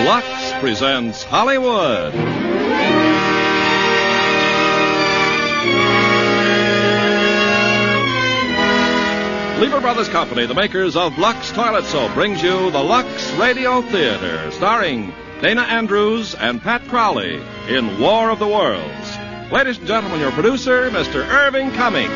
Lux presents Hollywood. Lever Brothers Company, the makers of Lux Toilet Soap, brings you the Lux Radio Theater, starring Dana Andrews and Pat Crowley in War of the Worlds. Ladies and gentlemen, your producer, Mr. Irving Cummings.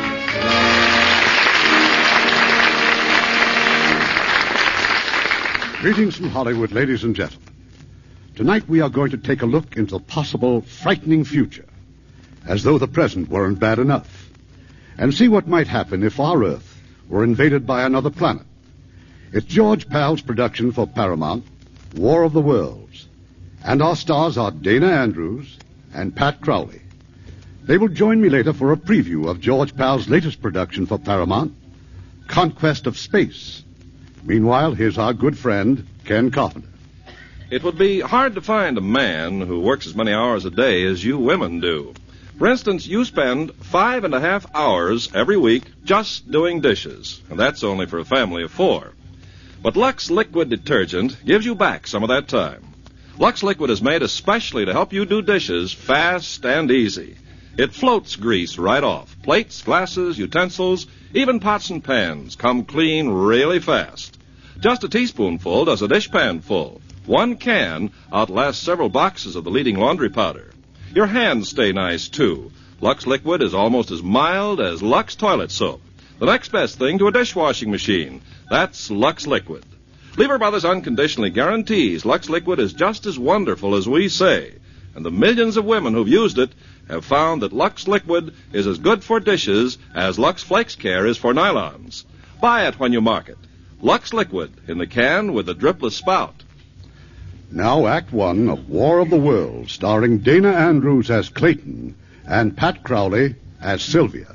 Greetings from Hollywood, ladies and gentlemen. Tonight we are going to take a look into the possible frightening future, as though the present weren't bad enough, and see what might happen if our Earth were invaded by another planet. It's George Pal's production for Paramount, War of the Worlds, and our stars are Dana Andrews and Pat Crowley. They will join me later for a preview of George Pal's latest production for Paramount, Conquest of Space. Meanwhile, here's our good friend, Ken Carpenter. It would be hard to find a man who works as many hours a day as you women do. For instance, you spend 5.5 hours every week just doing dishes, and that's only for a family of 4. But Lux Liquid Detergent gives you back some of that time. Lux Liquid is made especially to help you do dishes fast and easy. It floats grease right off. Plates, glasses, utensils, even pots and pans come clean really fast. Just a teaspoonful does a dishpan full. 1 can outlasts several boxes of the leading laundry powder. Your hands stay nice, too. Lux Liquid is almost as mild as Lux Toilet Soap. The next best thing to a dishwashing machine. That's Lux Liquid. Lever Brothers unconditionally guarantees Lux Liquid is just as wonderful as we say. And the millions of women who've used it have found that Lux Liquid is as good for dishes as Lux Flakes Care is for nylons. Buy it when you market. Lux Liquid in the can with the dripless spout. Now, Act One of War of the Worlds, starring Dana Andrews as Clayton and Pat Crowley as Sylvia.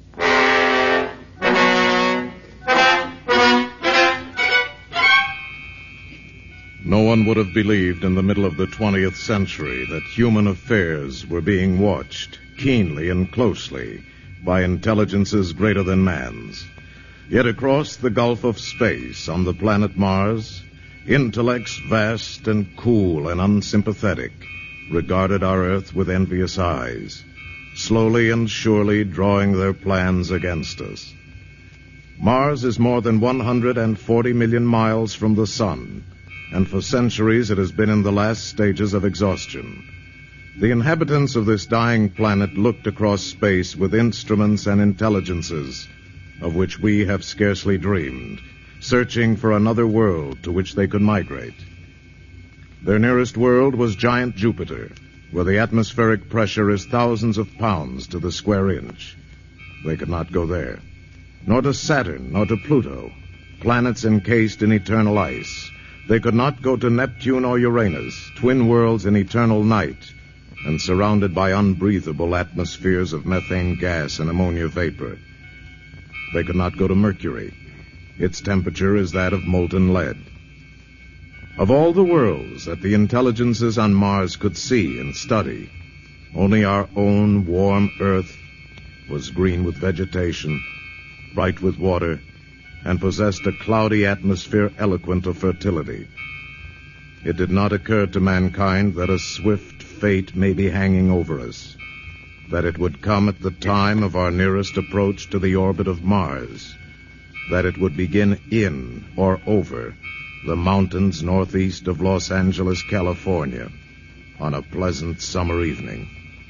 No one would have believed in the middle of the 20th century that human affairs were being watched keenly and closely by intelligences greater than man's. Yet across the gulf of space on the planet Mars, intellects vast and cool and unsympathetic regarded our Earth with envious eyes, slowly and surely drawing their plans against us. Mars is more than 140 million miles from the sun, and for centuries it has been in the last stages of exhaustion. The inhabitants of this dying planet looked across space with instruments and intelligences of which we have scarcely dreamed, searching for another world to which they could migrate. Their nearest world was giant Jupiter, where the atmospheric pressure is thousands of pounds to the square inch. They could not go there. Nor to Saturn, nor to Pluto, planets encased in eternal ice. They could not go to Neptune or Uranus, twin worlds in eternal night, and surrounded by unbreathable atmospheres of methane gas and ammonia vapor. They could not go to Mercury. Its temperature is that of molten lead. Of all the worlds that the intelligences on Mars could see and study, only our own warm Earth was green with vegetation, bright with water, and possessed a cloudy atmosphere eloquent of fertility. It did not occur to mankind that a swift fate may be hanging over us, that it would come at the time of our nearest approach to the orbit of Mars, that it would begin in or over the mountains northeast of Los Angeles, California, on a pleasant summer evening.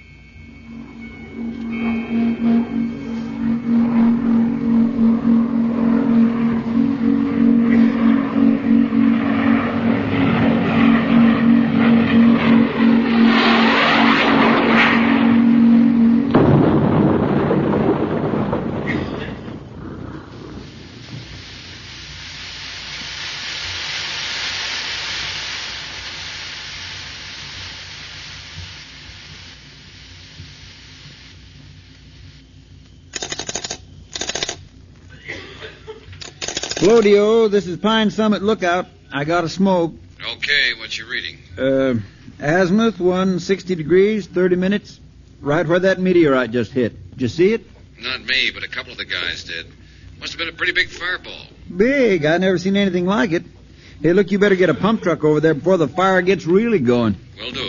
Claudio, this is Pine Summit Lookout. I got a smoke. Okay, what you reading? Azimuth, 160 degrees, 30 minutes. Right where that meteorite just hit. Did you see it? Not me, but a couple of the guys did. Must have been a pretty big fireball. Big. I never seen anything like it. Hey, look, you better get a pump truck over there before the fire gets really going. Will do.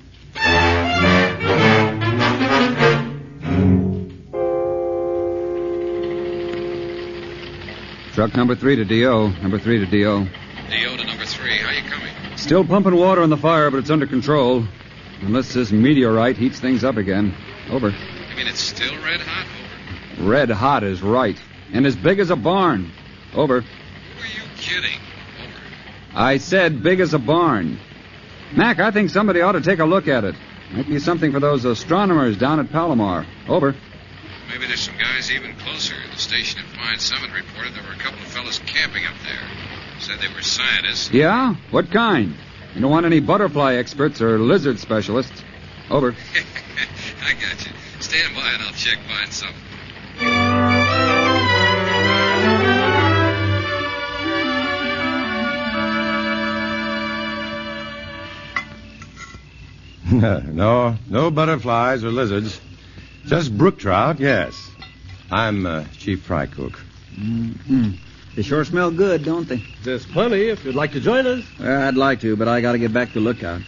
Truck number 3 to D.O. Number 3 to D.O. D.O. to number 3. How you coming? Still pumping water on the fire, but it's under control. Unless this meteorite heats things up again. Over. You mean it's still red hot? Over. Red hot is right. And as big as a barn. Over. Who are you kidding? Over. I said big as a barn. Mac, I think somebody ought to take a look at it. Might be something for those astronomers down at Palomar. Over. Maybe there's some guys even closer. The station at Pine Summit reported there were a couple of fellas camping up there. Said they were scientists. Yeah? What kind? You don't want any butterfly experts or lizard specialists. Over. I got you. Stand by and I'll check Pine Summit. No butterflies or lizards. Just brook trout, yes. I'm Chief Fry Cook. Mm-hmm. They sure smell good, don't they? There's plenty if you'd like to join us. Well, I'd like to, but I got to get back to Lookout.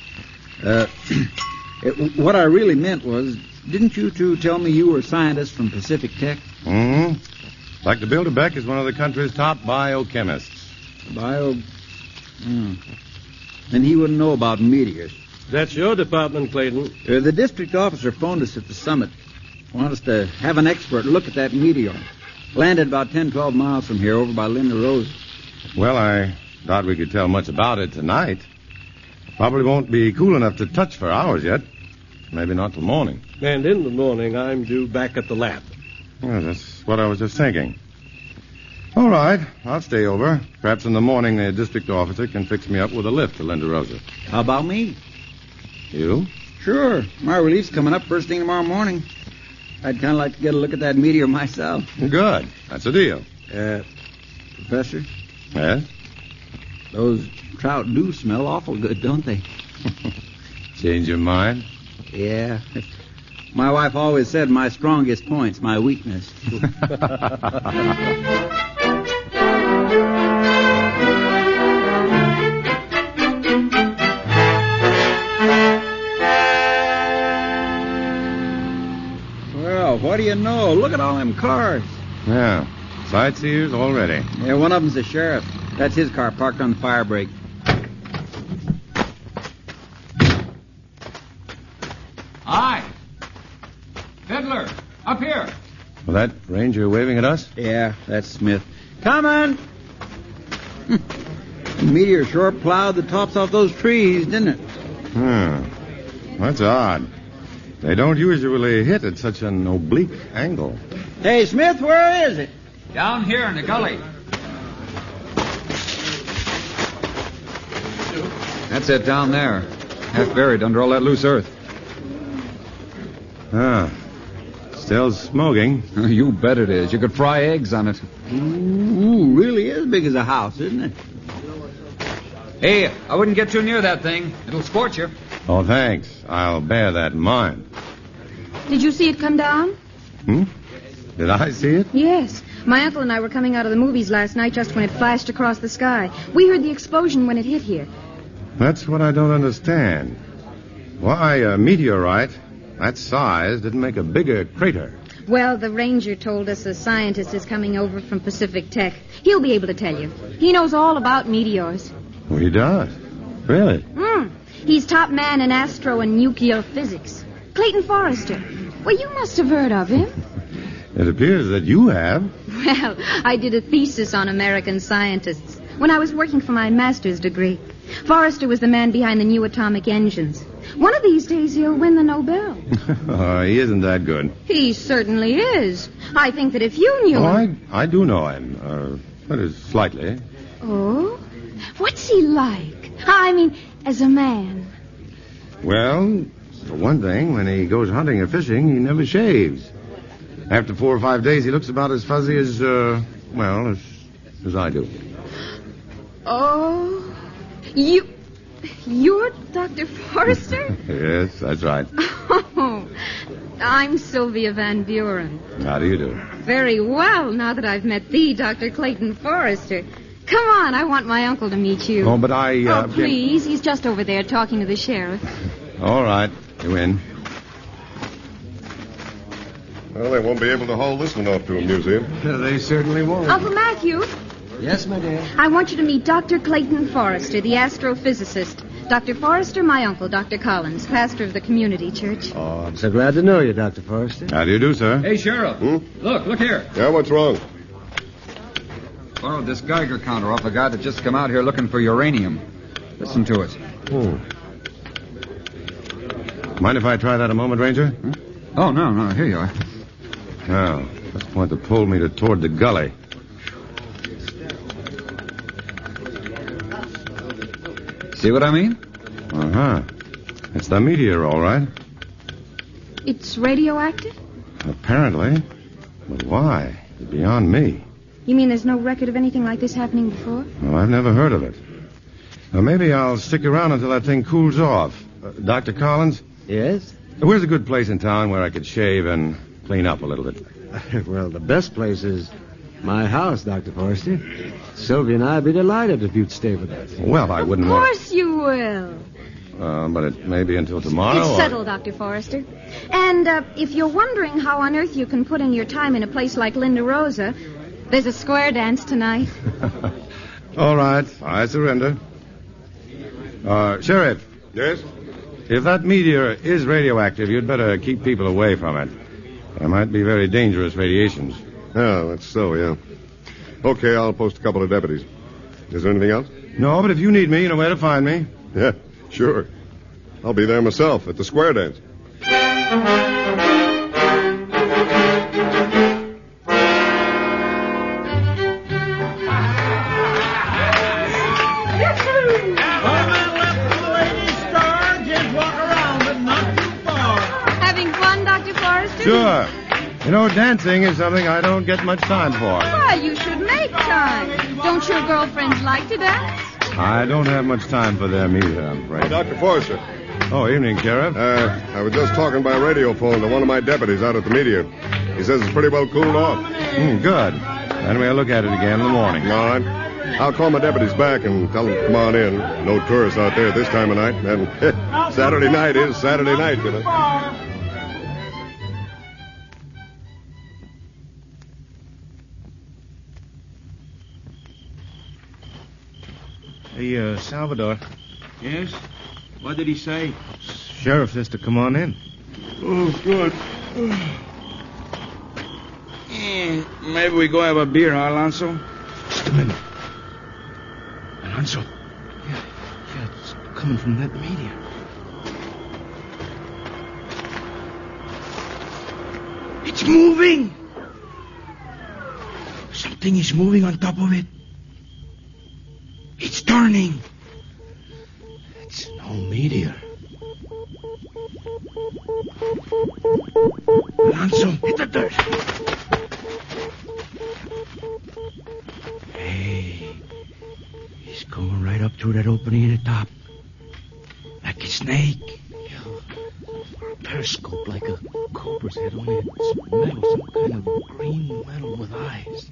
What I really meant was, didn't you two tell me you were scientists from Pacific Tech? Mm-hmm. Dr. Bilderbeck is one of the country's top biochemists. Then he wouldn't know about meteors. That's your department, Clayton. The district officer phoned us at the summit. Want us to have an expert look at that meteor. Landed about 10, 12 miles from here over by Linda Rose. Well, I doubt we could tell much about it tonight. Probably won't be cool enough to touch for hours yet. Maybe not till morning. And in the morning, I'm due back at the lab. Well, that's what I was just thinking. All right, I'll stay over. Perhaps in the morning the district officer can fix me up with a lift to Linda Rosa. How about me? You? Sure. My relief's coming up first thing tomorrow morning. I'd kind of like to get a look at that meteor myself. Good. That's a deal. Professor? Yes? Those trout do smell awful good, don't they? Change your mind? Yeah. My wife always said my strongest point's my weakness. Well, what do you know? Look at all them cars. Yeah. Sightseers already. Yeah, one of them's the sheriff. That's his car parked on the fire break. Hi. Fiddler, up here. Well, that ranger waving at us? Yeah, that's Smith. Coming! The meteor sure plowed the tops off those trees, didn't it? That's odd. They don't usually hit at such an oblique angle. Hey, Smith, where is it? Down here in the gully. That's it down there. Half buried under all that loose earth. Still smoking. You bet it is. You could fry eggs on it. Ooh, really is big as a house, isn't it? Hey, I wouldn't get too near that thing. It'll scorch you. Oh, thanks. I'll bear that in mind. Did you see it come down? Did I see it? Yes. My uncle and I were coming out of the movies last night just when it flashed across the sky. We heard the explosion when it hit here. That's what I don't understand. Why a meteorite that size didn't make a bigger crater? Well, the ranger told us a scientist is coming over from Pacific Tech. He'll be able to tell you. He knows all about meteors. Oh, he does? Really? He's top man in astro and nuclear physics. Clayton Forrester. Well, you must have heard of him. It appears that you have. Well, I did a thesis on American scientists when I was working for my master's degree. Forrester was the man behind the new atomic engines. One of these days he'll win the Nobel. He isn't that good. He certainly is. I think that if you knew him... I do know him. That is, slightly. Oh? What's he like? I mean, as a man. Well, for one thing, when he goes hunting or fishing, he never shaves. After 4 or 5 days, he looks about as fuzzy as I do. Oh, you're Dr. Forrester? Yes, that's right. Oh, I'm Sylvia Van Buren. How do you do? Very well, now that I've met the Dr. Clayton Forrester. Come on, I want my uncle to meet you. Oh, but I... Oh, please. He's just over there talking to the sheriff. All right. You in. Well, they won't be able to haul this one off to a museum. They certainly won't. Uncle Matthew, Yes, my dear. I want you to meet Dr. Clayton Forrester, the astrophysicist. Dr. Forrester, my uncle, Dr. Collins, pastor of the community church. Oh, I'm so glad to know you, Dr. Forrester. How do you do, sir? Hey, Sheriff. Look here. Yeah, what's wrong? Borrowed this Geiger counter off a guy that just come out here looking for uranium. Listen to it. Mind if I try that a moment, Ranger? Oh, no. Here you are. No. That's the point that pulled me toward the gully. See what I mean? Uh-huh. It's the meteor, all right. It's radioactive? Apparently. But why? It's beyond me. You mean there's no record of anything like this happening before? Well, I've never heard of it. Well, maybe I'll stick around until that thing cools off. Dr. Collins? Yes? Where's a good place in town where I could shave and clean up a little bit? Well, the best place is my house, Dr. Forrester. Sylvia and I'd be delighted if you'd stay with us. Well, I wouldn't Of want... course you will. But it may be until tomorrow. It's or- settled, Dr. Forrester. And if you're wondering how on earth you can put in your time in a place like Linda Rosa, there's a square dance tonight. All right. I surrender. Sheriff. Yes? If that meteor is radioactive, you'd better keep people away from it. There might be very dangerous radiations. Yeah, that's so, yeah. Okay, I'll post a couple of deputies. Is there anything else? No, but if you need me, you know where to find me. Yeah, sure. I'll be there myself at the square dance. Having fun, Dr. Forrester? Sure. You know, dancing is something I don't get much time for. Why, you should make time. Don't your girlfriends like to dance? I don't have much time for them either, I'm afraid. Dr. Forrester. Oh, evening, Sheriff. I was just talking by radio phone to one of my deputies out at the meteor. He says it's pretty well cooled off. Good. Then we'll look at it again in the morning. All right. I'll call my deputies back and tell them to come on in. No tourists out there this time of night. And Saturday night is Saturday night, you know. Hey, Salvador. Yes? What did he say? Sheriff says to come on in. Oh, good. Maybe we go have a beer, huh, Alonso? Just a minute. Alonso. Yeah, it's coming from that meteor. It's moving! Something is moving on top of it. It's turning. It's no meteor. Alonso, hit the dirt. Hey, he's going right up through that opening in the top. Like a snake. Periscope like a cobra's head, only it's metal, some kind of green metal with eyes.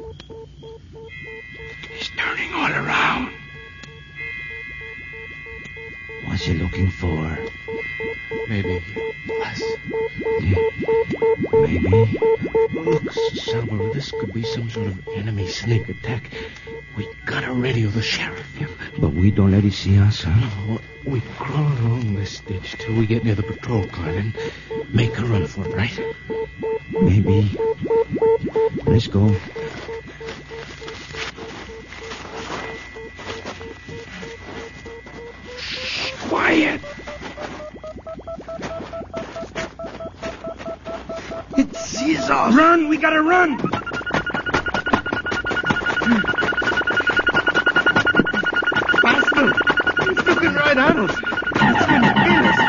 He's turning all around. What's he looking for? Maybe us. Yeah. Maybe. Look, Salvador, this could be some sort of enemy snake attack. We gotta radio the sheriff. Yeah. But we don't let him see us, huh? No, we crawl along this ditch till we get near the patrol car and make a run for it, right? Maybe. Let's go. Shh, quiet. It sees us. Run! We gotta run! Faster! He's looking right at us. It's gonna kill us.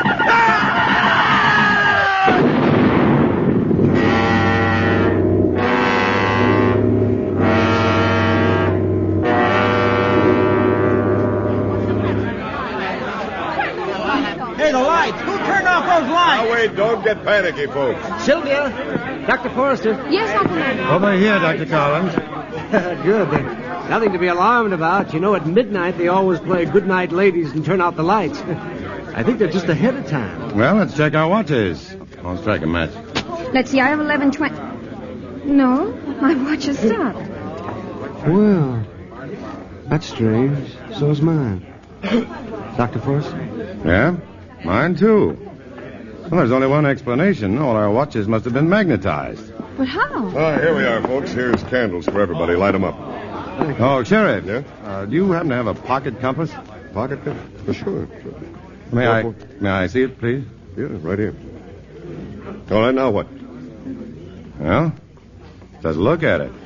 Hey, the lights. Who turned off those lights? Now, wait, don't get panicky, folks. Sylvia. Dr. Forrester. Yes, Uncle Matthew. Over here, Dr. Collins. Good. Nothing to be alarmed about. You know, at midnight they always play Good Night Ladies and turn out the lights. I think they're just ahead of time. Well, let's check our watches. I'll strike a match. Let's see, I have 11:20. No, my watch has stopped. Well, that's strange. So's mine. Dr. Forrester? Yeah? Mine, too. Well, there's only one explanation. All our watches must have been magnetized. But how? Here we are, folks. Here's candles for everybody. Light them up. Oh, Sheriff. Yeah? Do you happen to have a pocket compass? Pocket compass? For sure. May I see it, please? Yeah, right here. All right, now what? Well, just look at it.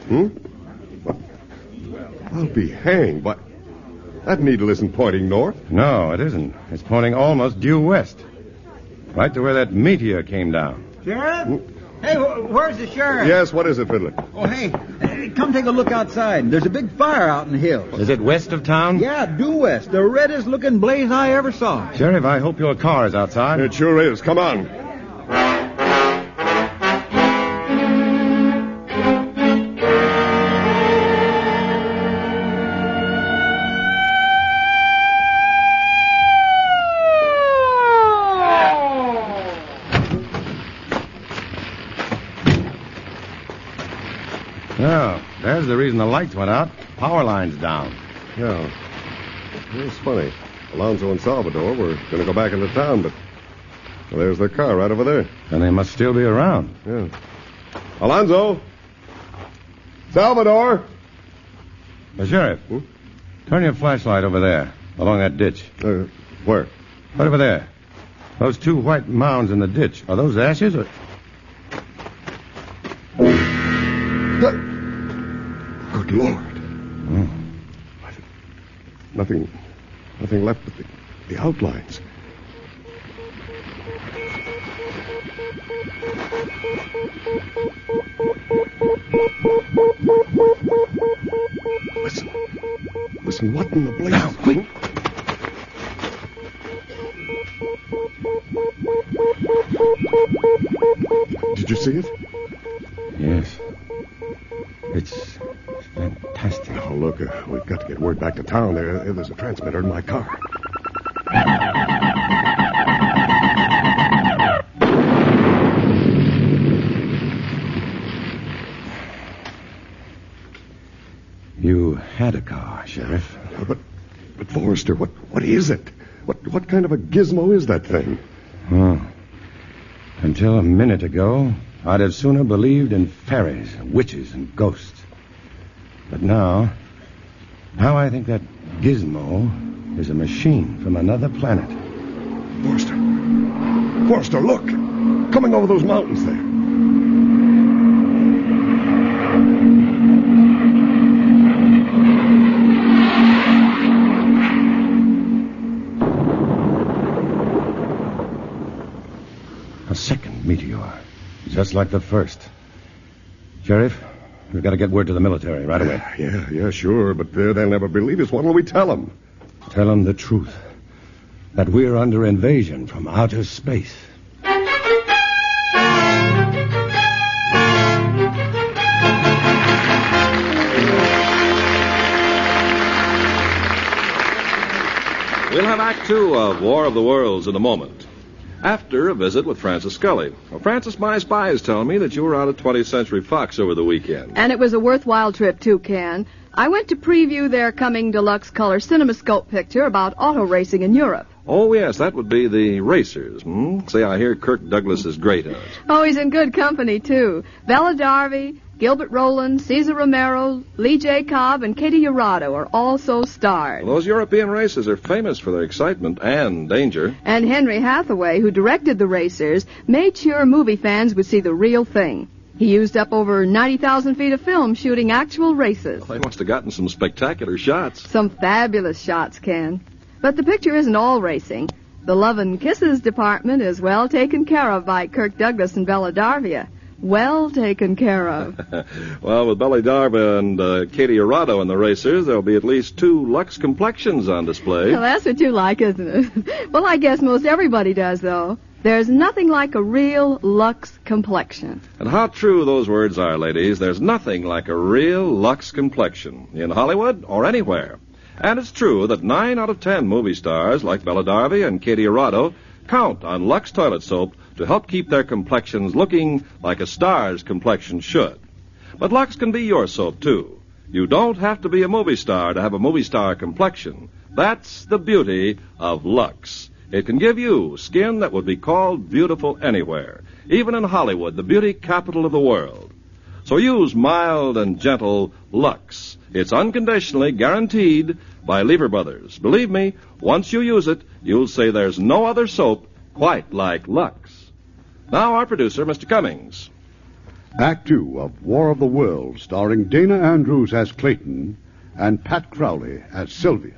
I'll be hanged, but that needle isn't pointing north. No, it isn't. It's pointing almost due west. Right to where that meteor came down. Sheriff? Hey, where's the sheriff? Yes, what is it, Fiddler? Oh, hey, come take a look outside. There's a big fire out in the hills. Is it west of town? Yeah, due west. The reddest looking blaze I ever saw. Sheriff, I hope your car is outside. It sure is. Come on. Oh, there's the reason the lights went out. Power line's down. Yeah. It's funny. Alonzo and Salvador were going to go back into town, but there's their car right over there. And they must still be around. Yeah. Alonzo! Salvador! Sheriff, turn your flashlight over there, along that ditch. Where? Right over there. Those two white mounds in the ditch. Are those ashes or... Good Lord. Nothing left but the outlines. Listen, what in the blazes? Now, quick. Did you see it? Yes. It's fantastic. Oh, look, we've got to get word back to town. There's a transmitter in my car. You had a car, Sheriff. But Forrester, what is it? What kind of a gizmo is that thing? Oh. Until a minute ago, I'd have sooner believed in fairies, witches, and ghosts. But now I think that gizmo is a machine from another planet. Forrester, look! Coming over those mountains there. A second meteor. Just like the first. Sheriff, we've got to get word to the military right away. Yeah, sure, but they'll never believe us. What will we tell them? Tell them the truth. That we're under invasion from outer space. We'll have Act Two of War of the Worlds in a moment. After a visit with Francis Scully. Well, Francis, my spies tell me that you were out at 20th Century Fox over the weekend. And it was a worthwhile trip, too, Ken. I went to preview their coming deluxe color CinemaScope picture about auto racing in Europe. Oh, yes, that would be the Racers. Say, I hear Kirk Douglas is great in it. Oh, he's in good company, too. Bella Darby, Gilbert Rowland, Cesar Romero, Lee J. Cobb, and Katie Urado are also stars. Well, those European races are famous for their excitement and danger. And Henry Hathaway, who directed the Racers, made sure movie fans would see the real thing. He used up over 90,000 feet of film shooting actual races. Well, they must have gotten some spectacular shots. Some fabulous shots, Ken. But the picture isn't all racing. The Love and Kisses department is well taken care of by Kirk Douglas and Bella Darby. Well taken care of. Well, with Bella Darby and Katie Urado in the Racers, there'll be at least 2 Lux complexions on display. Well, that's what you like, isn't it? Well, I guess most everybody does, though. There's nothing like a real Lux complexion. And how true those words are, ladies. There's nothing like a real Lux complexion in Hollywood or anywhere. And it's true that 9 out of 10 movie stars like Bella Darby and Katie Arado count on Lux toilet soap to help keep their complexions looking like a star's complexion should. But Lux can be your soap, too. You don't have to be a movie star to have a movie star complexion. That's the beauty of Lux. It can give you skin that would be called beautiful anywhere, even in Hollywood, the beauty capital of the world. So use mild and gentle Lux. It's unconditionally guaranteed by Lever Brothers. Believe me, once you use it, you'll say there's no other soap quite like Lux. Now our producer, Mr. Cummings. Act 2 of War of the Worlds, starring Dana Andrews as Clayton and Pat Crowley as Sylvia.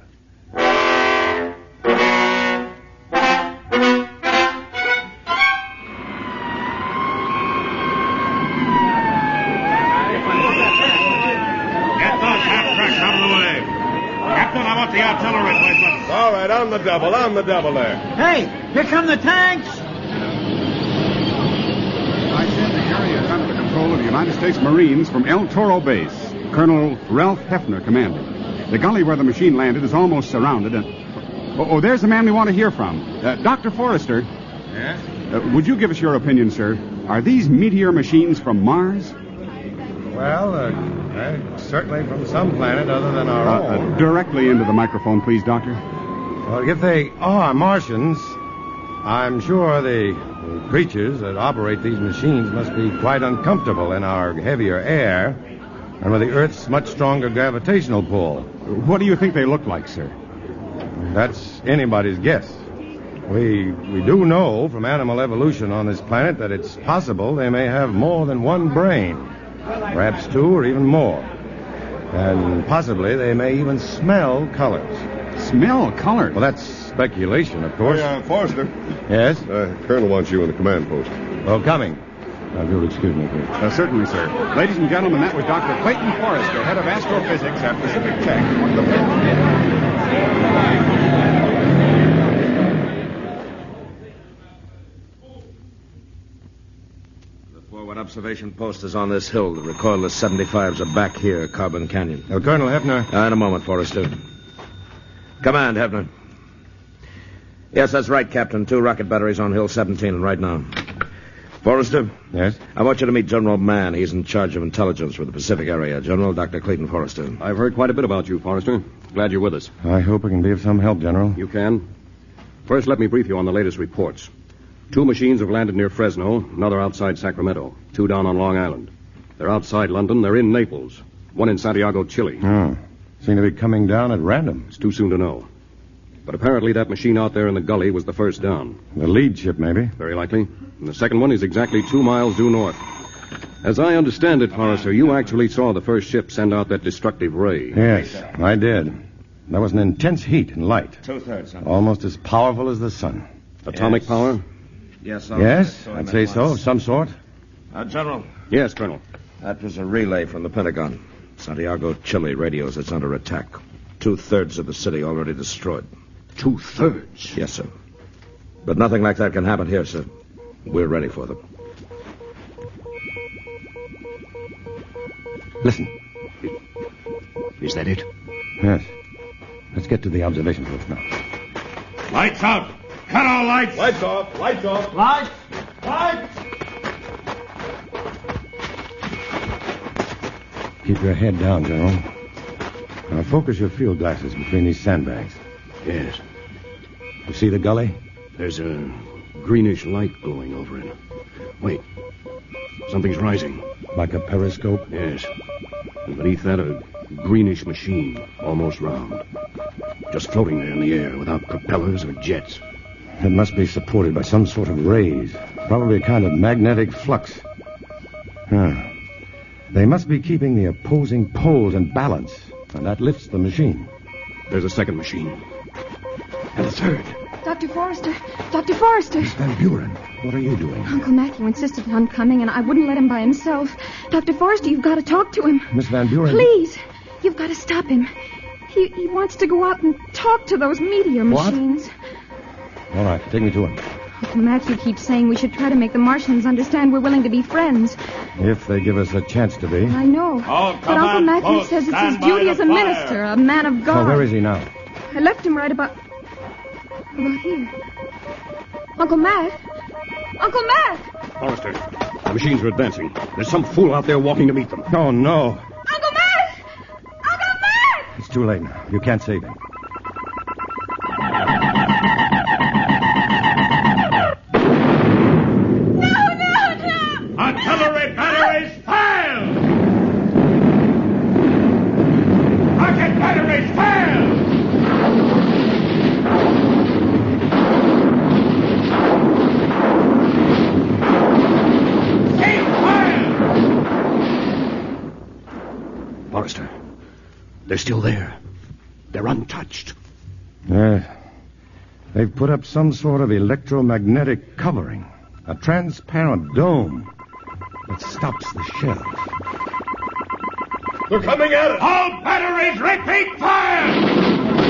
The artillery placement. All right, on the double there. Hey, here come the tanks. I send the area under the control of the United States Marines from El Toro Base. Colonel Ralph Hefner commanding. The gully where the machine landed is almost surrounded. And there's the man we want to hear from. Dr. Forrester. Yes? Would you give us your opinion, sir? Are these meteor machines from Mars? Well, certainly from some planet other than our own. Directly into the microphone, please, Doctor. Well, if they are Martians, I'm sure the creatures that operate these machines must be quite uncomfortable in our heavier air and with the Earth's much stronger gravitational pull. What do you think they look like, sir? That's anybody's guess. We do know from animal evolution on this planet that it's possible they may have more than one brain. Perhaps 2 or even more. And possibly they may even smell colors. Smell colors? Well, that's speculation, of course. Hey, Forrester. Yes? Colonel wants you in the command post. Oh, coming. If you'll excuse me, please. Certainly, sir. Ladies and gentlemen, that was Dr. Clayton Forrester, head of astrophysics at Pacific Tech. Forward observation post is on this hill. The recoilless 75s are back here, Carbon Canyon. Colonel Hefner. In a moment, Forrester. Command, Hefner. Yes, that's right, Captain. 2 rocket batteries on Hill 17 right now. Forrester? Yes? I want you to meet General Mann. He's in charge of intelligence for the Pacific area. General Dr. Clayton Forrester. I've heard quite a bit about you, Forrester. Glad you're with us. I hope I can be of some help, General. You can. First, let me brief you on the latest reports. 2 machines have landed near Fresno, another outside Sacramento, 2 down on Long Island. They're outside London, they're in Naples, 1 in Santiago, Chile. Oh, seem to be coming down at random. It's too soon to know. But apparently that machine out there in the gully was the first down. The lead ship, maybe? Very likely. And the second one is exactly 2 miles due north. As I understand it, Forrester, you actually saw the first ship send out that destructive ray. Yes, I did. There was an intense heat and light. 2/3. Almost as powerful as the sun. Atomic power? Yes, Yes, I'd say so, of some sort. General. Yes, Colonel. That was a relay from the Pentagon. Santiago, Chile radios it's under attack. 2/3 of the city already destroyed. 2/3? Yes, sir. But nothing like that can happen here, sir. We're ready for them. Listen. Is that it? Yes. Let's get to the observation post now. Lights out. Cut all lights. Lights off. Lights off. Lights! Lights! Keep your head down, General. Now focus your field glasses between these sandbags. Yes. You see the gully? There's a greenish light glowing over it. Wait. Something's rising. Like a periscope? Yes. And beneath that, a greenish machine, almost round. Just floating there in the air without propellers or jets. It must be supported by some sort of rays. Probably a kind of magnetic flux. They must be keeping the opposing poles in balance, and that lifts the machine. There's a second machine. And a third. Dr. Forrester! Dr. Forrester! Miss Van Buren, what are you doing? Uncle Matthew insisted on coming, and I wouldn't let him by himself. Dr. Forrester, you've got to talk to him. Miss Van Buren... Please! You've got to stop him. He wants to go out and talk to those meteor machines. All right, take me to him. Matthew keeps saying we should try to make the Martians understand we're willing to be friends. If they give us a chance to be. I know. But Uncle Matthew says it's his duty as a minister, a man of God. Oh, where is he now? I left him right about here. Uncle Matt! Uncle Matt! Forrester, the machines are advancing. There's some fool out there walking to meet them. Oh, no. Uncle Matt! Uncle Matt! It's too late now. You can't save him. Artillery batteries, fire! Rocket batteries, fire! Cease fire! Forrester, they're still there. They're untouched. They've put up some sort of electromagnetic covering. A transparent dome that stops the shells. They're coming at us! All batteries, repeat fire!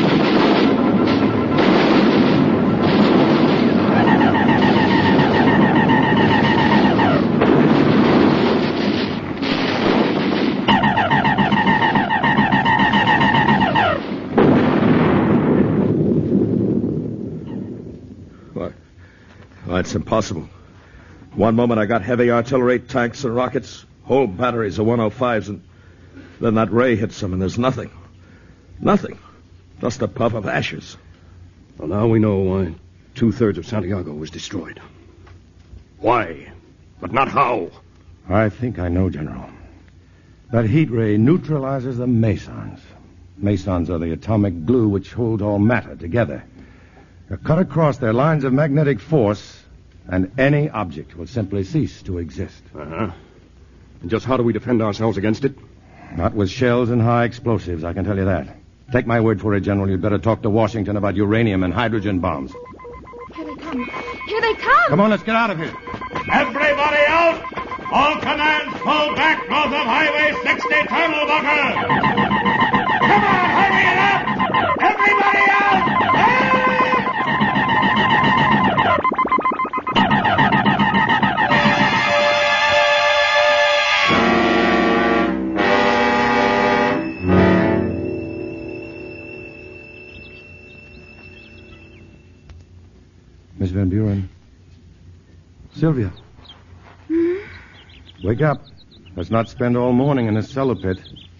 That's impossible. One moment I got heavy artillery, tanks, and rockets, whole batteries of 105s, and then that ray hits them, and there's nothing. Nothing. Just a puff of ashes. Well, now we know why 2/3 of Santiago was destroyed. Why? But not how. I think I know, General. That heat ray neutralizes the mesons. Mesons are the atomic glue which holds all matter together. They're cut across their lines of magnetic force, and any object will simply cease to exist. Uh-huh. And just how do we defend ourselves against it? Not with shells and high explosives, I can tell you that. Take my word for it, General. You'd better talk to Washington about uranium and hydrogen bombs. Here they come. Here they come! Come on, let's get out of here. Everybody out! All commands pull back north of Highway 60 Tunnel Bunker! Come on, hurry it up! Everybody out! Miss Van Buren. Sylvia. Wake up. Let's not spend all morning in this cellar pit.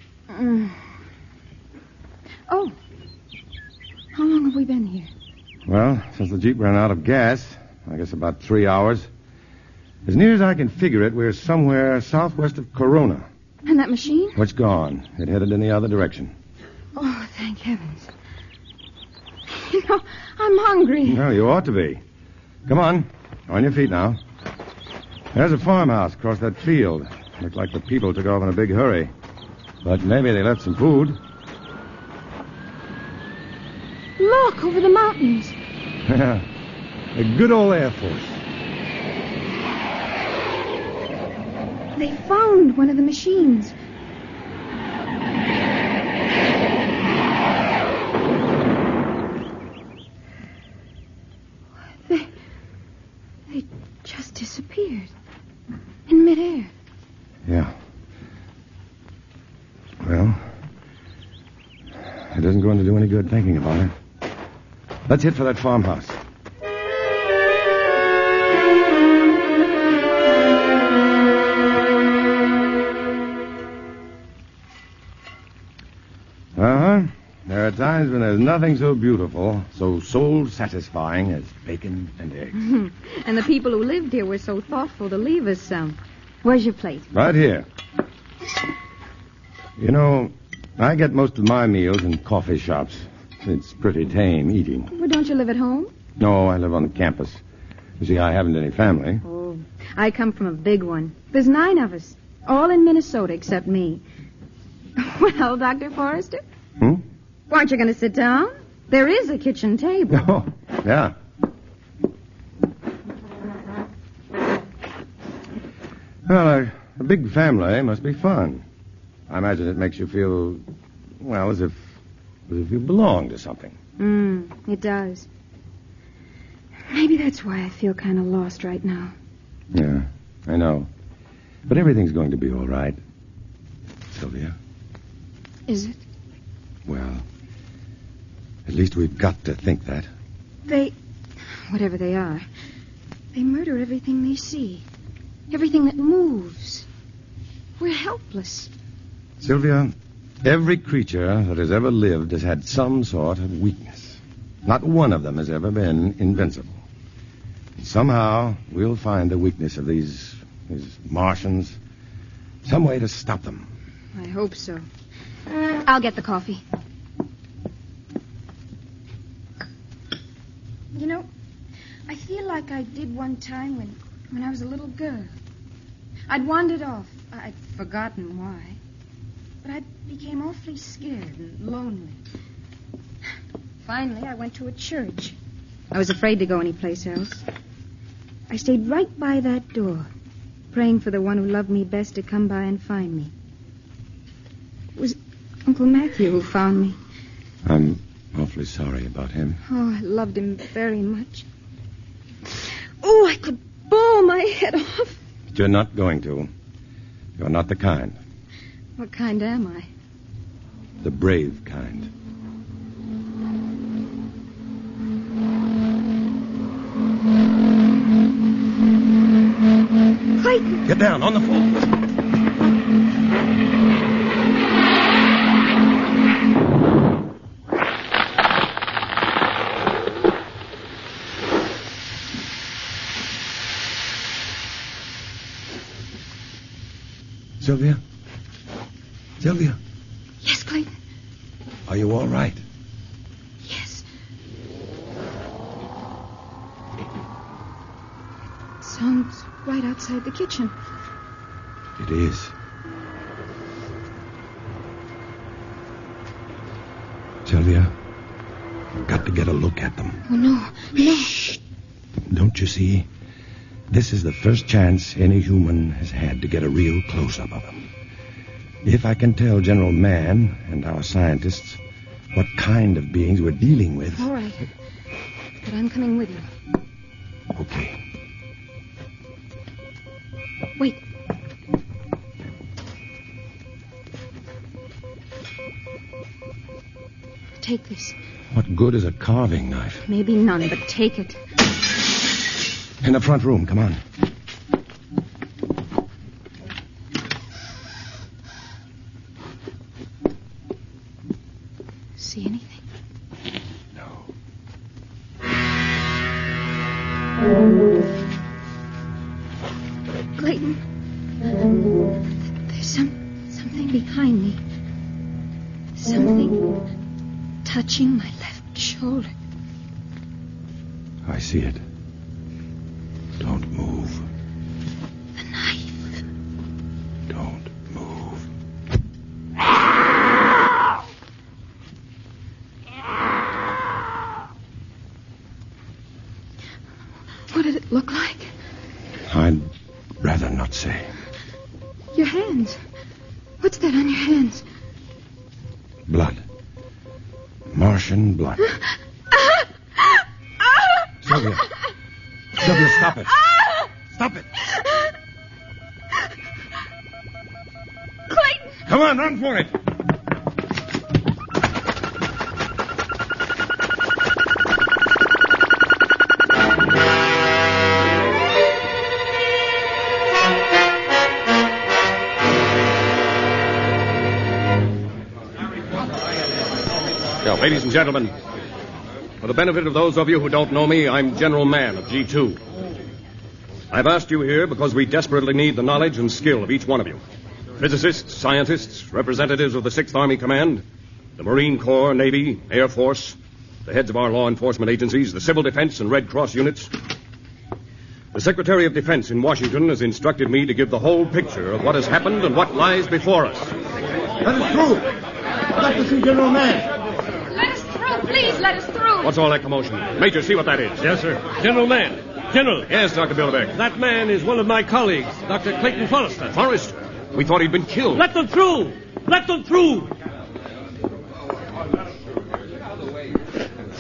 Oh. How long have we been here? Well, since the Jeep ran out of gas, I guess about 3 hours. As near as I can figure it, we're somewhere southwest of Corona. And that machine? Well, it's gone. It headed in the other direction. Oh, thank heavens. You know, I'm hungry. Well, you ought to be. Come on. On your feet now. There's a farmhouse across that field. Looked like the people took off in a big hurry. But maybe they left some food. Look, over the mountains. Yeah. A good old Air Force. They found one of the machines. They just disappeared. In midair. Yeah. Well, it isn't going to do any good thinking about it. Let's hit for that farmhouse. There are times when there's nothing so beautiful, so soul-satisfying as bacon and eggs. And the people who lived here were so thoughtful to leave us some. Where's your plate? Right here. You know, I get most of my meals in coffee shops. It's pretty tame eating. Well, don't you live at home? No, I live on the campus. You see, I haven't any family. Oh, I come from a big one. There's 9 of us, all in Minnesota except me. Well, Dr. Forrester? Aren't you going to sit down? There is a kitchen table. Oh, yeah. Well, a big family must be fun. I imagine it makes you feel, well, as if you belong to something. It does. Maybe that's why I feel kind of lost right now. Yeah, I know. But everything's going to be all right. Sylvia? Is it? Well, at least we've got to think that. Whatever they are, they murder everything they see. Everything that moves. We're helpless. Sylvia, every creature that has ever lived has had some sort of weakness. Not one of them has ever been invincible. And somehow, we'll find the weakness of these Martians. Some way to stop them. I hope so. I'll get the coffee. You know, I feel like I did one time when I was a little girl. I'd wandered off. I'd forgotten why. But I became awfully scared and lonely. Finally, I went to a church. I was afraid to go anyplace else. I stayed right by that door, praying for the one who loved me best to come by and find me. It was Uncle Matthew who found me. I'm awfully sorry about him. Oh, I loved him very much. Oh, I could bawl my head off. But you're not going to. You're not the kind. What kind am I? The brave kind. Clayton! Get down, on the floor. Sylvia? Sylvia? Yes, Clayton? Are you all right? Yes. Sounds right outside the kitchen. It is. Sylvia, I've got to get a look at them. Oh, no. No. Shh. Don't you see? This is the first chance any human has had to get a real close-up of them. If I can tell General Mann and our scientists what kind of beings we're dealing with... All right. But I'm coming with you. Okay. Wait. Take this. What good is a carving knife? Maybe none, but take it. In the front room, come on. See anything? No. Clayton, there's something behind me. Something touching my left shoulder. I see it. Don't move. The knife. Don't move. What did it look like? I'd rather not say. Your hands. What's that on your hands? Blood. Martian blood. Sylvia. Sylvia, stop it. Stop it. Clayton! Come on, run for it. Now, ladies and gentlemen, for the benefit of those of you who don't know me, I'm General Mann of G2. I've asked you here because we desperately need the knowledge and skill of each one of you. Physicists, scientists, representatives of the 6th Army Command, the Marine Corps, Navy, Air Force, the heads of our law enforcement agencies, the Civil Defense and Red Cross units. The Secretary of Defense in Washington has instructed me to give the whole picture of what has happened and what lies before us. Let us through. I'd like to see General Mann. Let us through, please, let us through. What's all that commotion? Major, see what that is. Yes, sir. General Mann. General. Yes, Dr. Bilderbeck. That man is one of my colleagues, Dr. Clayton Forrester. Forrest? We thought he'd been killed. Let them through! Let them through!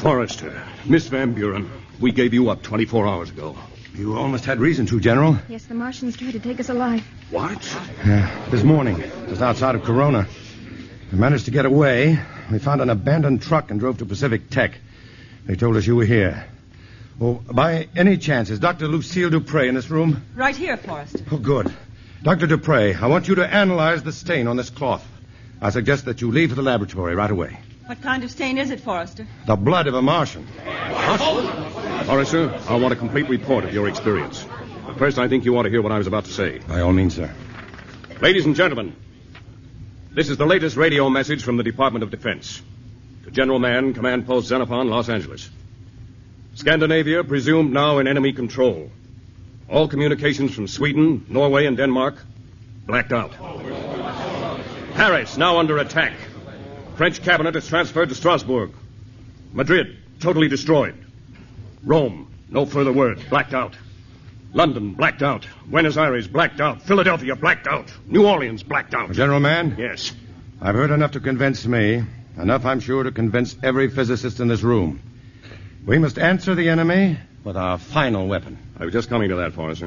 Forrester, Miss Van Buren, we gave you up 24 hours ago. You almost had reason to, General. Yes, the Martians tried to take us alive. What? This morning, just outside of Corona. We managed to get away. We found an abandoned truck and drove to Pacific Tech. They told us you were here. Oh, by any chance, is Dr. Lucille Dupre in this room? Right here, Forrest. Oh, good. Dr. Dupre, I want you to analyze the stain on this cloth. I suggest that you leave for the laboratory right away. What kind of stain is it, Forrester? The blood of a Martian. Forrester, I want a complete report of your experience. But first, I think you ought to hear what I was about to say. By all means, sir. Ladies and gentlemen, this is the latest radio message from the Department of Defense. To General Mann, Command Post Xenophon, Los Angeles. Scandinavia presumed now in enemy control. All communications from Sweden, Norway, and Denmark blacked out. Paris now under attack. French cabinet is transferred to Strasbourg. Madrid, totally destroyed. Rome, no further word, blacked out. London, blacked out. Buenos Aires, blacked out. Philadelphia, blacked out. New Orleans, blacked out. General Mann? Yes. I've heard enough to convince me. Enough, I'm sure, to convince every physicist in this room. We must answer the enemy with our final weapon. I was just coming to that, Forrester.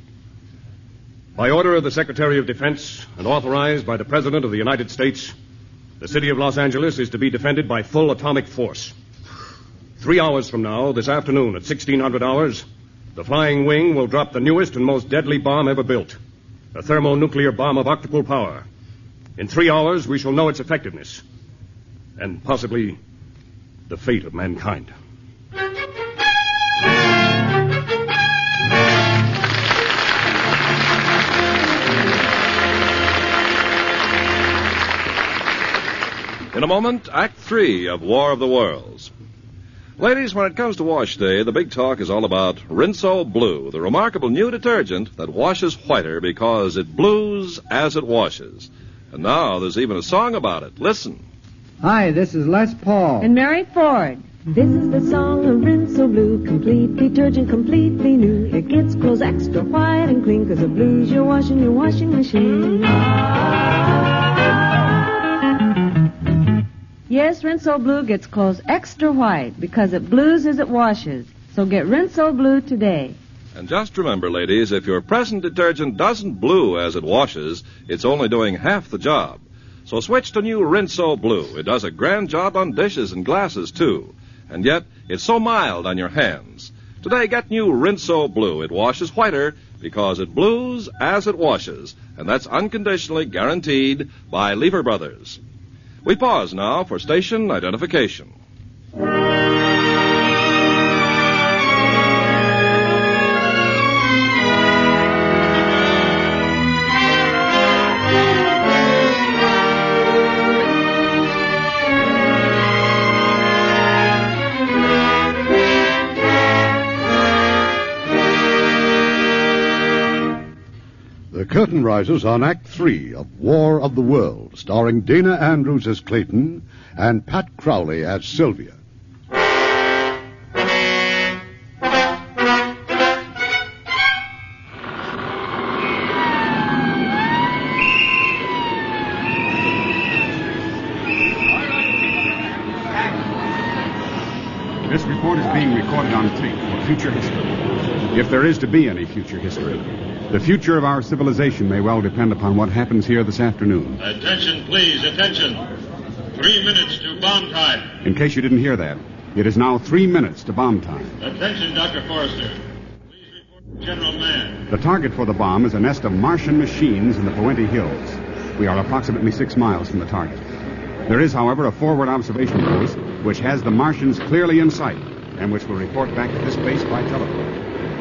By order of the Secretary of Defense and authorized by the President of the United States, the city of Los Angeles is to be defended by full atomic force. 3 hours from now, this afternoon at 1600 hours, the Flying Wing will drop the newest and most deadly bomb ever built, a thermonuclear bomb of octuple power. In 3 hours, we shall know its effectiveness and possibly the fate of mankind. In a moment, Act 3 of War of the Worlds. Ladies, when it comes to wash day, the big talk is all about Rinso Blue, the remarkable new detergent that washes whiter because it blues as it washes. And now there's even a song about it. Listen. Hi, this is Les Paul. And Mary Ford. This is the song of Rinso Blue, complete detergent, completely new. It gets clothes extra white and clean, 'cause it blues your washing machine. Yes, Rinso Blue gets clothes extra white because it blues as it washes. So get Rinso Blue today. And just remember, ladies, if your present detergent doesn't blue as it washes, it's only doing half the job. So switch to new Rinso Blue. It does a grand job on dishes and glasses, too. And yet, it's so mild on your hands. Today, get new Rinso Blue. It washes whiter because it blues as it washes. And that's unconditionally guaranteed by Lever Brothers. We pause now for station identification. The curtain rises on Act 3 of War of the Worlds, starring Dana Andrews as Clayton and Pat Crowley as Sylvia. This report is being recorded on tape for future history. If there is to be any future history. The future of our civilization may well depend upon what happens here this afternoon. Attention, please, attention. 3 minutes to bomb time. In case you didn't hear that, it is now 3 minutes to bomb time. Attention, Dr. Forrester. Please report to General Mann. The target for the bomb is a nest of Martian machines in the Puente Hills. We are approximately 6 miles from the target. There is, however, a forward observation post which has the Martians clearly in sight and which will report back to this base by telephone.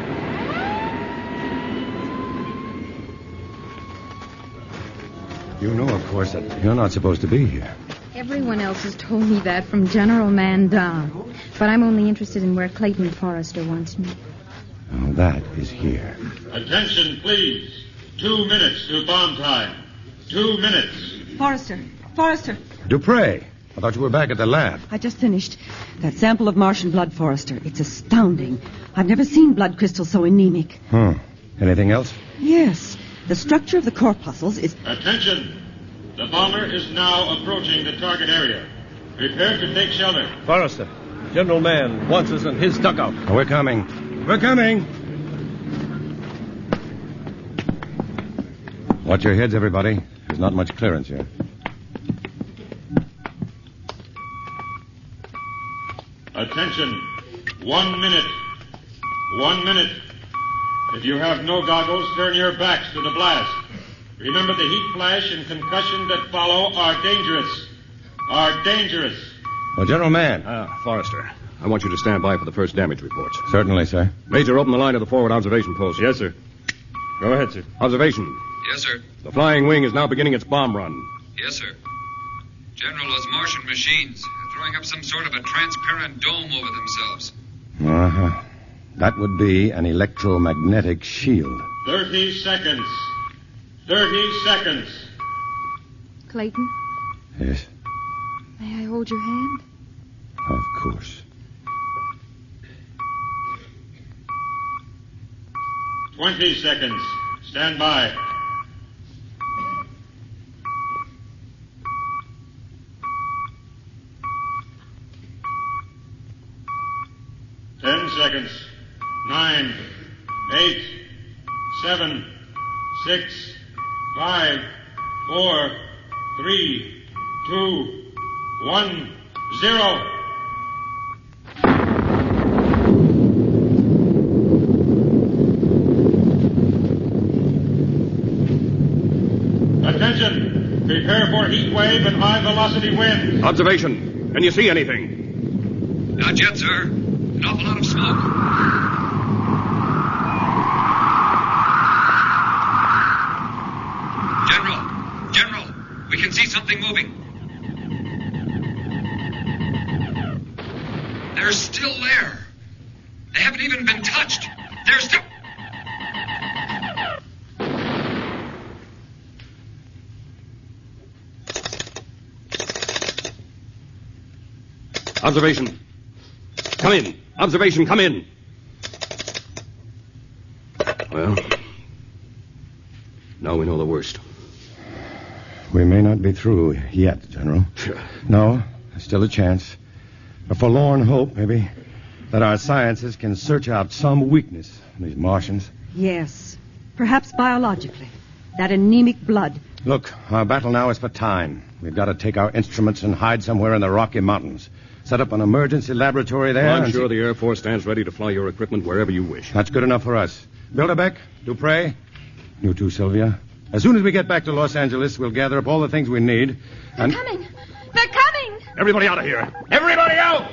You know, of course, that you're not supposed to be here. Everyone else has told me that from General Mann down. But I'm only interested in where Clayton Forrester wants me. Oh, that is here. Attention, please. 2 minutes to bomb time. 2 minutes. Forrester. Dupre, I thought you were back at the lab. I just finished. That sample of Martian blood, Forrester. It's astounding. I've never seen blood crystals so anemic. Anything else? Yes. The structure of the corpuscles is... Attention. The bomber is now approaching the target area. Prepare to take shelter. Forrester. General Mann wants us in his dugout. Oh, we're coming. We're coming. Watch your heads, everybody. There's not much clearance here. Attention. 1 minute. 1 minute. If you have no goggles, turn your backs to the blast. Remember, the heat flash and concussion that follow are dangerous. Well, General Mann. Forrester, I want you to stand by for the first damage reports. Certainly, sir. Major, open the line to the forward observation post. Yes, sir. Go ahead, sir. Observation. Yes, sir. The flying wing is now beginning its bomb run. Yes, sir. General, those Martian machines are throwing up some sort of a transparent dome over themselves. Uh-huh. That would be an electromagnetic shield. 30 seconds. 30 seconds. Clayton, Yes, may I hold your hand? of course. 20 seconds. Stand by. Seconds. 9, 8, 7, 6, 5, 4, 3, 2, 1, 0. Attention! Prepare for heat wave and high velocity wind. Observation. Can you see anything? Not yet, sir. An awful lot of smoke. General, we can see something moving. They're still there. They haven't even been touched. They're still... Observation. Come in. Observation, come in. Well, now we know the worst. We may not be through yet, General. Sure. No, there's still a chance. A forlorn hope, maybe, that our sciences can search out some weakness in these Martians. Yes, perhaps biologically. That anemic blood. Look, our battle now is for time. We've got to take our instruments and hide somewhere in the Rocky Mountains. Set up an emergency laboratory there. I'm sure the Air Force stands ready to fly your equipment wherever you wish. That's good enough for us. Bilderbeck, Dupre, you too, Sylvia. As soon as we get back to Los Angeles, we'll gather up all the things we need. They're coming! They're coming! Everybody out of here! Everybody out!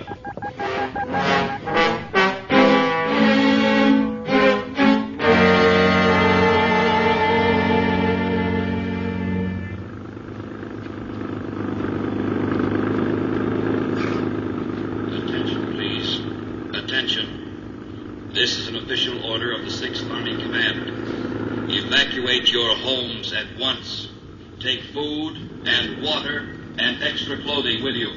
This is an official order of the 6th Army Command. Evacuate your homes at once. Take food and water and extra clothing with you.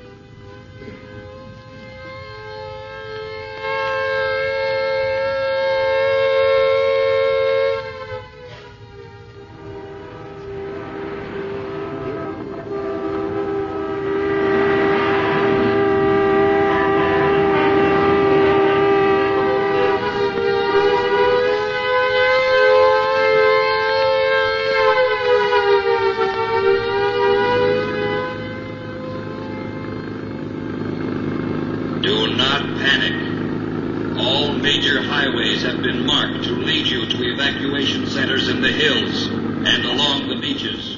Evacuation centers in the hills and along the beaches.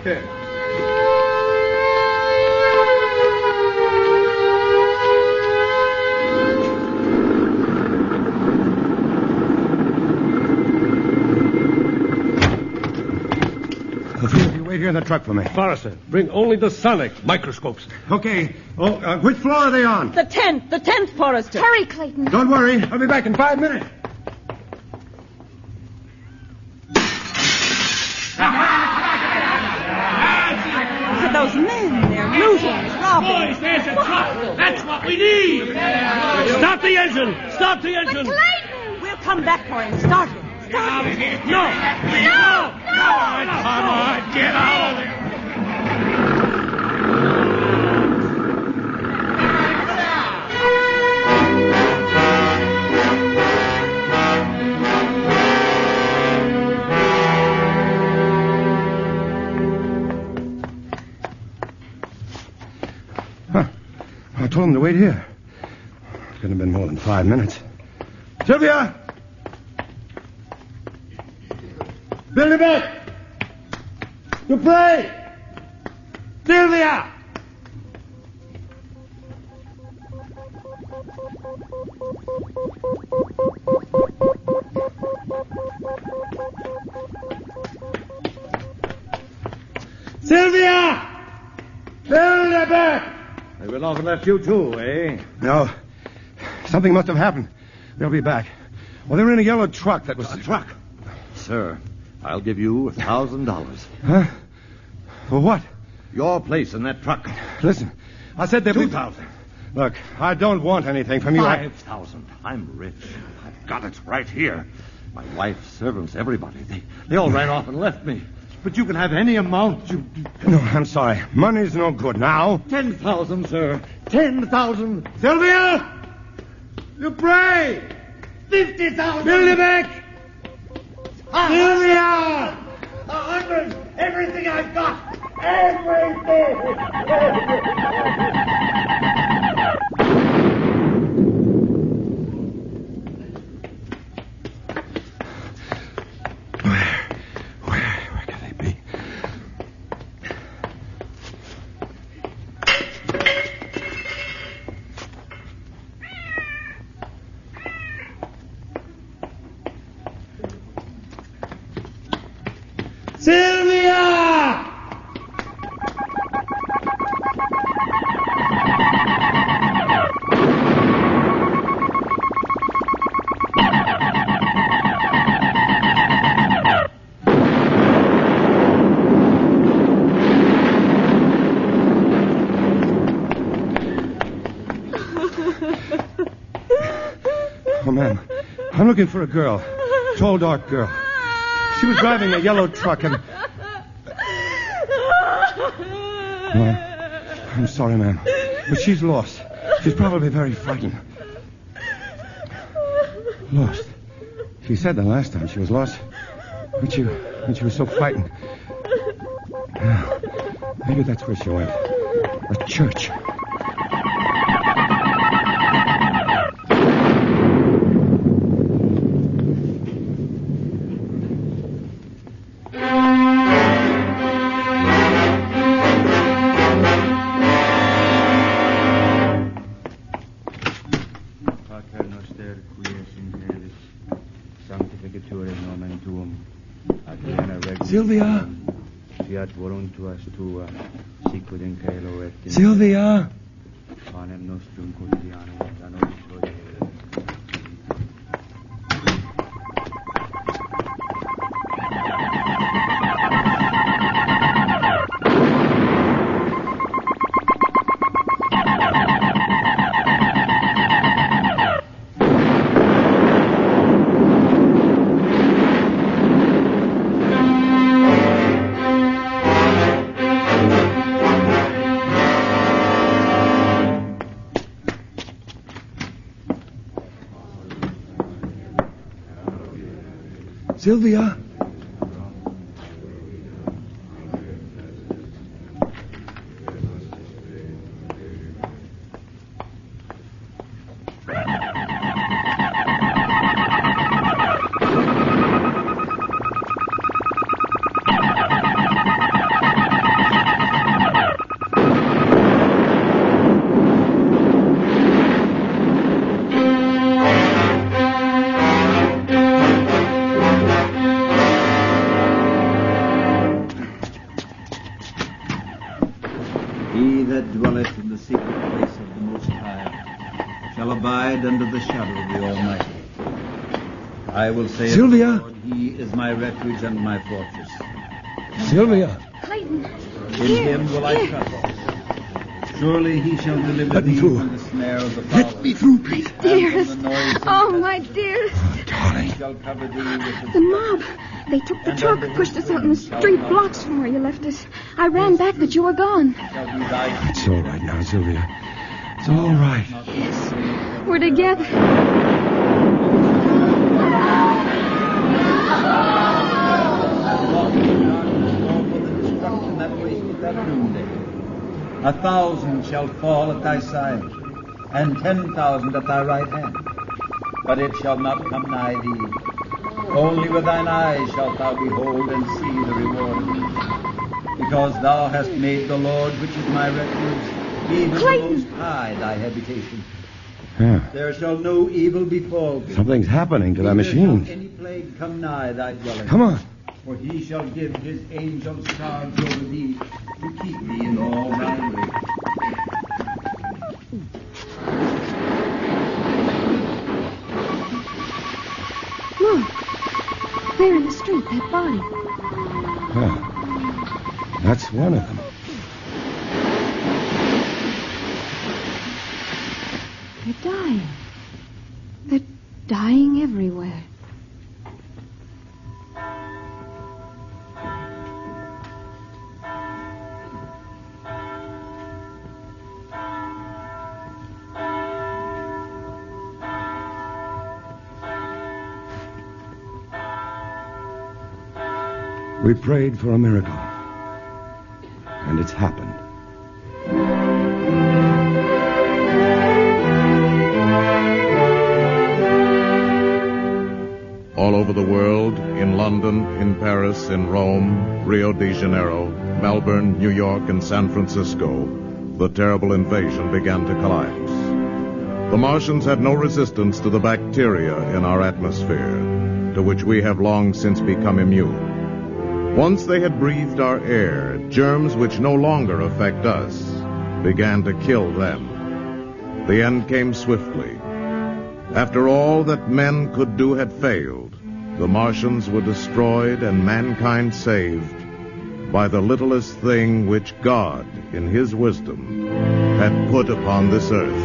Ken. Wait here in the truck for me. Forrester, bring only the sonic microscopes. Okay. Which floor are they on? The 10th, Forrester. Hurry, Clayton. Don't worry. I'll be back in 5 minutes. Look at those men. They're looting, robbing. Boys, there's a truck. That's what we need. Stop the engine. Stop the engine. But Clayton! We'll come back for him. Start it. Start it. No. Come on, get out of there. I told him to wait here. Couldn't have been more than 5 minutes. Sylvia! Billy Beck! Dupree! Sylvia! Sylvia! Billy Beck! They went off and left you too, eh? No. Something must have happened. They'll be back. Well, they were in a yellow truck. That was... A truck? Sir, I'll give you $1,000. Huh? For what? Your place in that truck. Listen, I said they... 2,000. Look, I don't want anything from you. 5,000. I'm rich. I've got it right here. My wife, servants, everybody. They all ran off and left me. But you can have any amount you... No, I'm sorry. Money's no good now. 10,000, sir. 10,000. Sylvia! Dupree! 50,000! Billy Beck! Sylvia! 100! Everything I've got! Everything! Where can they be? Sylvia! Oh, ma'am, I'm looking for a girl. Tall, dark girl. She was driving a yellow truck and... Well, I'm sorry, ma'am, but she's lost. She's probably very frightened. Lost. She said the last time she was lost. When she was so frightened. Maybe that's where she went. A church. Sylvia! Sylvia! Sylvia? hide under the shadow of the Almighty. I will say, Sylvia! Lord, He is my refuge and my fortress. Sylvia! Clayton. In Him will I trust. Surely He shall deliver Let me thee through. from the snare of the fowler. Let me through, please. Dearest. Oh, my dearest. Darling. Shall cover thee with The mob. They took the truck, pushed us out in the street blocks from where you left us. I ran back, but you were gone. It's all right now, Sylvia. It's all right. Yes. We're together. that wasted at noonday. 1,000 shall fall at thy side, and 10,000 at thy right hand. But it shall not come nigh thee. Only with thine eyes shalt thou behold and see the reward. Because thou hast made the Lord, which is my refuge, even the Most High, thy habitation. Yeah. There shall no evil befall thee. Something's happening to that Neither machine. shall any plague come nigh thy dwelling. Come on. For he shall give his angels charge over thee to keep thee in all thy ways. Look. There in the street, that body. Huh. That's one of them. They're dying. They're dying everywhere. We prayed for a miracle. And it's happened. All over the world, in London, in Paris, in Rome, Rio de Janeiro, Melbourne, New York, and San Francisco, the terrible invasion began to collapse. The Martians had no resistance to the bacteria in our atmosphere, to which we have long since become immune. Once they had breathed our air, germs which no longer affect us began to kill them. The end came swiftly. After all that men could do had failed, the Martians were destroyed and mankind saved by the littlest thing which God, in his wisdom, had put upon this earth.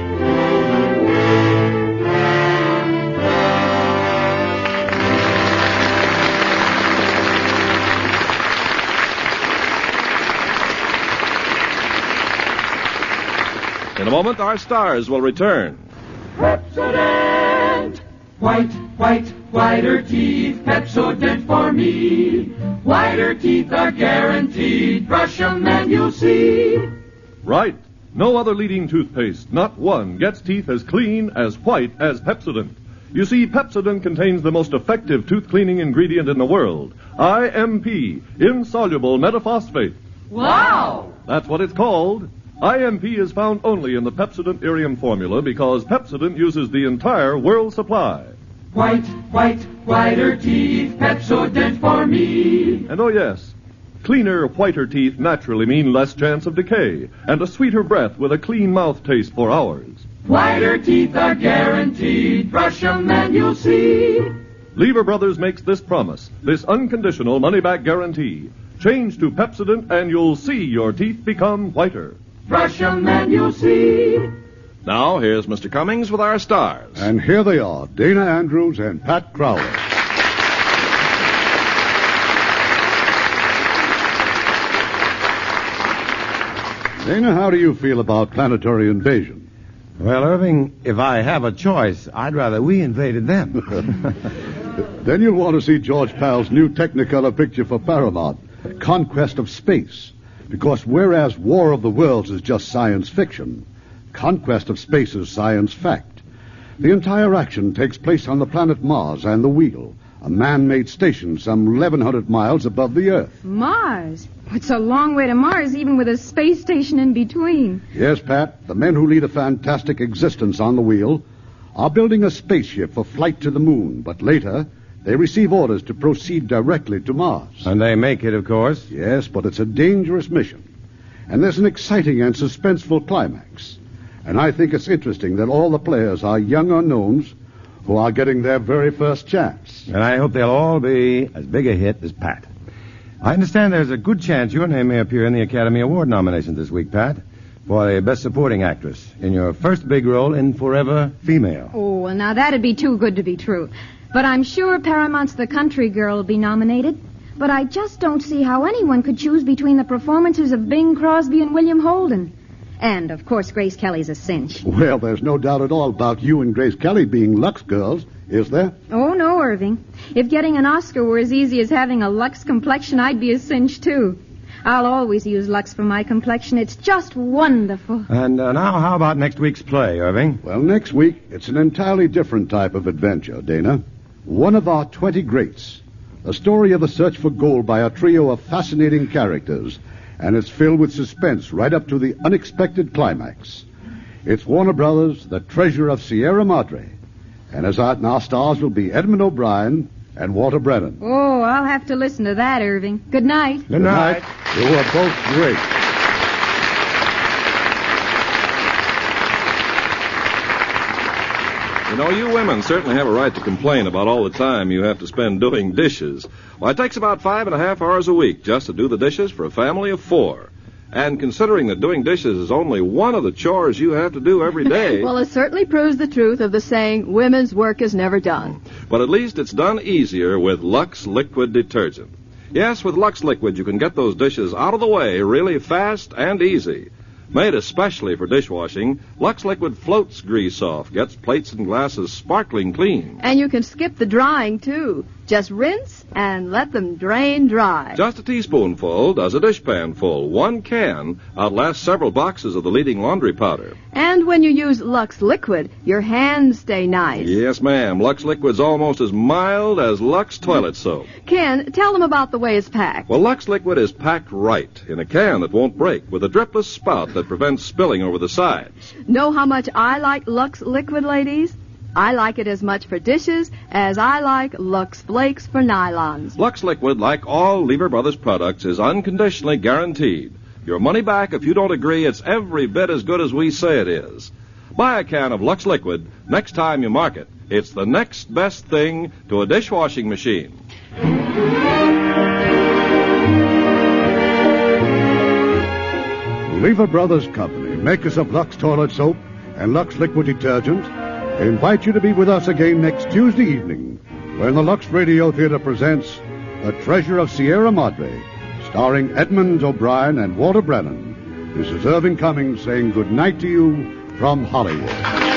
In a moment, our stars will return. Pepsodent! White, white, whiter teeth, Pepsodent for me. Whiter teeth are guaranteed. Brush 'em and you'll see. Right. No other leading toothpaste, not one, gets teeth as clean, as white as Pepsodent. You see, Pepsodent contains the most effective tooth cleaning ingredient in the world, IMP, insoluble metaphosphate. Wow! That's what it's called. IMP is found only in the Pepsodent Irium formula because Pepsodent uses the entire world supply. White, white, whiter teeth, Pepsodent for me. And oh yes, cleaner, whiter teeth naturally mean less chance of decay and a sweeter breath with a clean mouth taste for hours. Whiter teeth are guaranteed. Brush 'em and you'll see. Lever Brothers makes this promise, this unconditional money-back guarantee. Change to Pepsodent and you'll see your teeth become whiter. Brush 'em and you'll see. Now, here's Mr. Cummings with our stars. And here they are, Dana Andrews and Pat Crowley. Dana, how do you feel about planetary invasion? Well, Irving, if I have a choice, I'd rather we invaded them. Then you'll want to see George Pal's new Technicolor picture for Paramount, Conquest of Space. Because whereas War of the Worlds is just science fiction, Conquest of Space is science fact. The entire action takes place on the planet Mars and the Wheel, a man-made station some 1,100 miles above the Earth. Mars? It's a long way to Mars, even with a space station in between. Yes, Pat, the men who lead a fantastic existence on the Wheel are building a spaceship for flight to the moon, but later they receive orders to proceed directly to Mars. And they make it, of course. Yes, but it's a dangerous mission. And there's an exciting and suspenseful climax. And I think it's interesting that all the players are young unknowns who are getting their very first chance. And I hope they'll all be as big a hit as Pat. I understand there's a good chance your name may appear in the Academy Award nominations this week, Pat, for the Best Supporting Actress in your first big role in Forever Female. Oh, well, now that'd be too good to be true. But I'm sure Paramount's The Country Girl will be nominated. But I just don't see how anyone could choose between the performances of Bing Crosby and William Holden. And, of course, Grace Kelly's a cinch. Well, there's no doubt at all about you and Grace Kelly being Lux girls, is there? Oh, no, Irving. If getting an Oscar were as easy as having a Lux complexion, I'd be a cinch, too. I'll always use Lux for my complexion. It's just wonderful. And now, how about next week's play, Irving? Well, next week, it's an entirely different type of adventure, Dana. One of our 20 greats. A story of the search for gold by a trio of fascinating characters, and it's filled with suspense right up to the unexpected climax. It's Warner Brothers' The Treasure of Sierra Madre. And our stars will be Edmund O'Brien and Walter Brennan. Oh, I'll have to listen to that, Irving. Good night. Good night. You are both great. You know, you women certainly have a right to complain about all the time you have to spend doing dishes. Well, it takes about 5.5 hours a week just to do the dishes for a family of 4. And considering that doing dishes is only one of the chores you have to do every day... Well, it certainly proves the truth of the saying, women's work is never done. But at least it's done easier with Lux Liquid Detergent. Yes, with Lux Liquid, you can get those dishes out of the way really fast and easy. Made especially for dishwashing, Lux Liquid floats grease off, gets plates and glasses sparkling clean. And you can skip the drying, too. Just rinse and let them drain dry. Just a teaspoonful does a dishpan full. 1 can outlasts several boxes of the leading laundry powder. And when you use Lux Liquid, your hands stay nice. Yes, ma'am. Lux Liquid's almost as mild as Lux toilet soap. Ken, tell them about the way it's packed. Well, Lux Liquid is packed right in a can that won't break with a dripless spout that prevents spilling over the sides. Know how much I like Lux Liquid, ladies? I like it as much for dishes as I like Lux Flakes for nylons. Lux Liquid, like all Lever Brothers products, is unconditionally guaranteed. Your money back if you don't agree it's every bit as good as we say it is. Buy a can of Lux Liquid next time you mark it. It's the next best thing to a dishwashing machine. Lever Brothers Company, makers of Lux Toilet Soap and Lux Liquid Detergent, invite you to be with us again next Tuesday evening when the Lux Radio Theater presents The Treasure of Sierra Madre, starring Edmund O'Brien and Walter Brennan. This is Irving Cummings saying good night to you from Hollywood.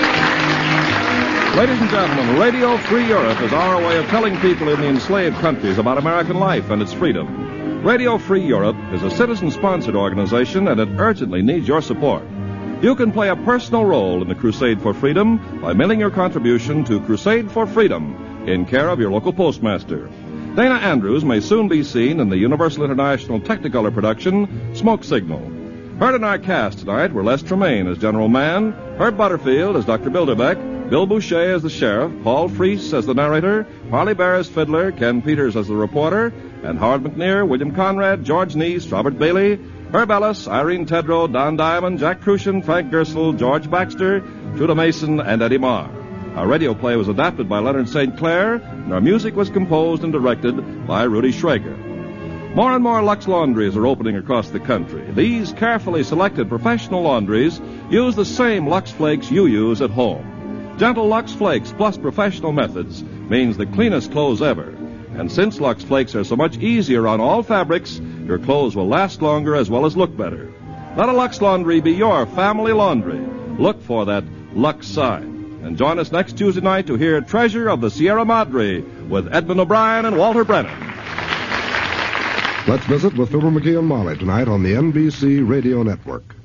Ladies and gentlemen, Radio Free Europe is our way of telling people in the enslaved countries about American life and its freedom. Radio Free Europe is a citizen-sponsored organization, and it urgently needs your support. You can play a personal role in the crusade for freedom by mailing your contribution to Crusade for Freedom in care of your local postmaster. Dana Andrews may soon be seen in the Universal International Technicolor production, Smoke Signal. Heard in our cast tonight were Les Tremaine as General Mann, Herb Butterfield as Dr. Bilderbeck, Bill Boucher as the sheriff, Paul Freese as the narrator, Harley Bear as fiddler, Ken Peters as the reporter, and Howard McNear, William Conrad, George Neese, Robert Bailey, Herb Ellis, Irene Tedrow, Don Diamond, Jack Crucian, Frank Gersel, George Baxter, Truda Mason, and Eddie Marr. Our radio play was adapted by Leonard St. Clair, and our music was composed and directed by Rudy Schrager. More and more Lux laundries are opening across the country. These carefully selected professional laundries use the same Lux Flakes you use at home. Gentle Lux Flakes plus professional methods means the cleanest clothes ever. And since Lux Flakes are so much easier on all fabrics, your clothes will last longer as well as look better. Let a Lux laundry be your family laundry. Look for that Lux sign. And join us next Tuesday night to hear Treasure of the Sierra Madre with Edmund O'Brien and Walter Brennan. Let's visit with Fibber McGee and Molly tonight on the NBC Radio Network.